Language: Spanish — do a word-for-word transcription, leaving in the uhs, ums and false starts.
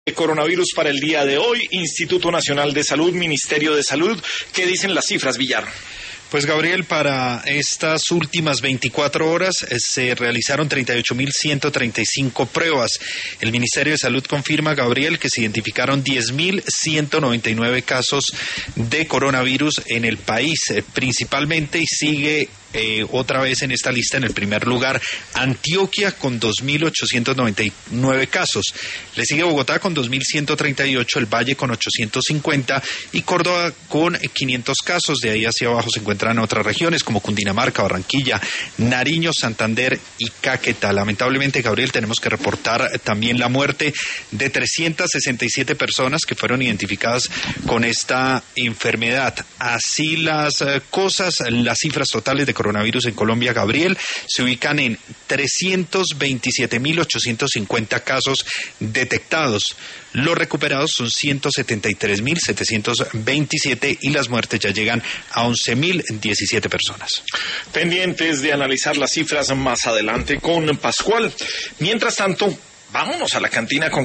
De coronavirus para el día de hoy, Instituto Nacional de Salud, Ministerio de Salud. ¿Qué dicen las cifras, Villar? Pues Gabriel, para estas últimas veinticuatro horas eh, se realizaron treinta y ocho mil ciento treinta y cinco pruebas. El Ministerio de Salud confirma, Gabriel, que se identificaron diez mil ciento noventa y nueve casos de coronavirus en el país, eh, principalmente, y sigue Eh, otra vez en esta lista en el primer lugar Antioquia con dos mil ochocientos noventa y nueve casos, le sigue Bogotá con dos mil ciento treinta y ocho, el Valle con ochocientos cincuenta y Córdoba con quinientos casos. De ahí hacia abajo se encuentran otras regiones como Cundinamarca, Barranquilla, Nariño, Santander y Caquetá. Lamentablemente, Gabriel, tenemos que reportar también la muerte de trescientas sesenta y siete personas que fueron identificadas con esta enfermedad. Así las eh, cosas, las cifras totales de coronavirus en Colombia, Gabriel, se ubican en trescientos veintisiete mil ochocientos cincuenta casos detectados. Los recuperados son ciento setenta y tres mil setecientos veintisiete y las muertes ya llegan a once mil diecisiete personas. Pendientes de analizar las cifras más adelante con Pascual. Mientras tanto, vámonos a la cantina con